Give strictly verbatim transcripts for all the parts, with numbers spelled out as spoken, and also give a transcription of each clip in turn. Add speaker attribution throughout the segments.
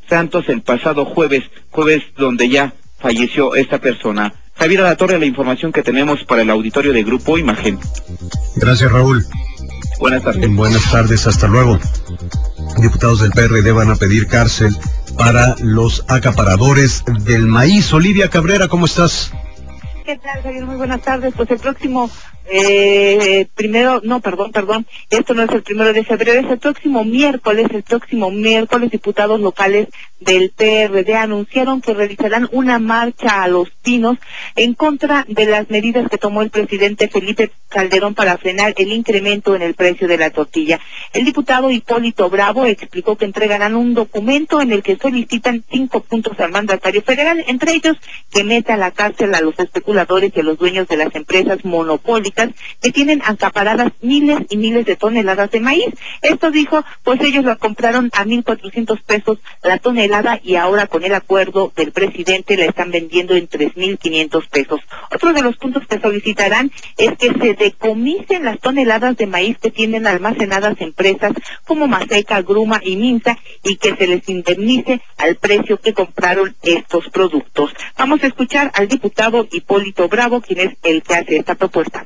Speaker 1: Santos el pasado jueves, jueves donde ya falleció esta persona. Javier Alatorre, la información que tenemos para el auditorio de Grupo Imagen.
Speaker 2: Gracias, Raúl.
Speaker 1: Buenas tardes.
Speaker 2: Buenas tardes, hasta luego. Diputados del P R D van a pedir cárcel para los acaparadores del maíz. Olivia Cabrera, ¿cómo estás?
Speaker 3: ¿Qué tal, Javier? Muy buenas tardes. Pues el próximo, eh, primero, no, perdón, perdón, esto no es el primero de febrero, es el próximo miércoles, el próximo miércoles, diputados locales del P R D anunciaron que realizarán una marcha a Los Pinos en contra de las medidas que tomó el presidente Felipe Calderón para frenar el incremento en el precio de la tortilla. El diputado Hipólito Bravo explicó que entregarán un documento en el que solicitan cinco puntos al mandatario federal, entre ellos que meta a la cárcel a los especuladores y a los dueños de las empresas monopólicas que tienen acaparadas miles y miles de toneladas de maíz. Esto dijo, pues ellos lo compraron a mil cuatrocientos pesos la tonelada y ahora con el acuerdo del presidente la están vendiendo en tres mil quinientos pesos. Otro de los puntos que solicitarán es que se decomisen las toneladas de maíz que tienen almacenadas empresas como Maseca, Gruma y Minsa y que se les indemnice al precio que compraron estos productos. Vamos a escuchar al diputado Hipólito Bravo, quien es el que hace esta propuesta.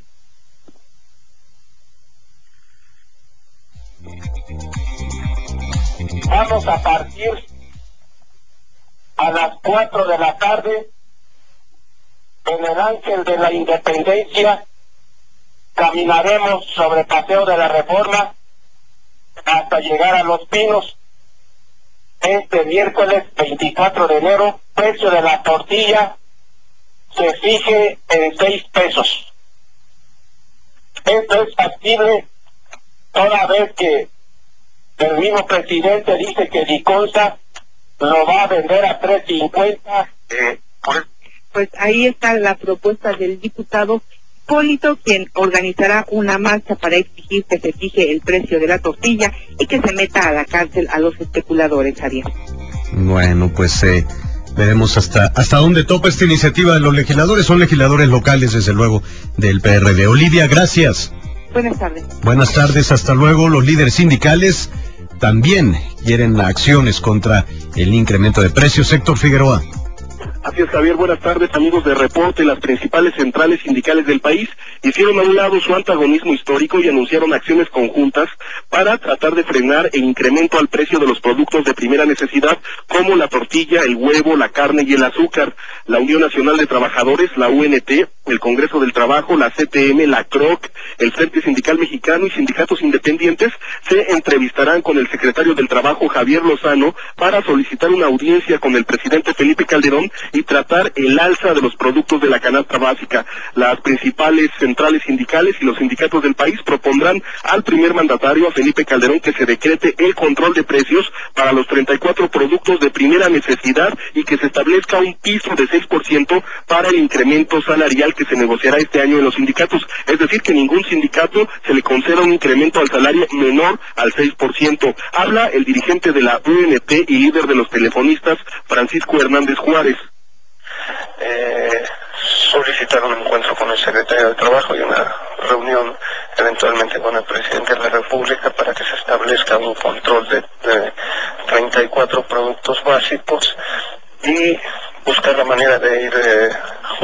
Speaker 4: Vamos a partir a las cuatro de la tarde en el Ángel de la Independencia. Caminaremos sobre Paseo de la Reforma hasta llegar a Los Pinos. Este miércoles veinticuatro de enero, precio de la tortilla se fije en seis pesos. Esto es factible toda vez que el mismo presidente dice que Diconsa lo va a vender a tres cincuenta. Eh, por...
Speaker 3: Pues ahí está la propuesta del diputado Hipólito, quien organizará una marcha para exigir que se fije el precio de la tortilla y que se meta a la cárcel a los especuladores, Javier.
Speaker 2: Bueno, pues eh, veremos hasta hasta dónde topa esta iniciativa de los legisladores. Son legisladores locales, desde luego, del P R D. Olivia, gracias.
Speaker 3: Buenas tardes.
Speaker 2: Buenas tardes, hasta luego. Los líderes sindicales también quieren acciones contra el incremento de precios. Héctor Figueroa.
Speaker 5: Así es, Javier, buenas tardes, amigos de Reporte. Las principales centrales sindicales del país hicieron a un lado su antagonismo histórico y anunciaron acciones conjuntas para tratar de frenar el incremento al precio de los productos de primera necesidad, como la tortilla, el huevo, la carne y el azúcar. La Unión Nacional de Trabajadores, la U N T, el Congreso del Trabajo, la C T M, la C R O C, el Frente Sindical Mexicano y sindicatos independientes se entrevistarán con el secretario del Trabajo, Javier Lozano, para solicitar una audiencia con el presidente Felipe Calderón y tratar el alza de los productos de la canasta básica. Las principales centrales sindicales y los sindicatos del país propondrán al primer mandatario, a Felipe Calderón, que se decrete el control de precios para los treinta y cuatro productos de primera necesidad y que se establezca un piso de seis por ciento para el incremento salarial que se negociará este año en los sindicatos. Es decir, que ningún sindicato se le conceda un incremento al salario menor al seis por ciento. Habla el dirigente de la U N T y líder de los telefonistas, Francisco Hernández Juárez.
Speaker 4: Eh, solicitar un encuentro con el secretario de Trabajo y una reunión eventualmente con el presidente de la República para que se establezca un control de, de treinta y cuatro productos básicos y buscar la manera de ir eh,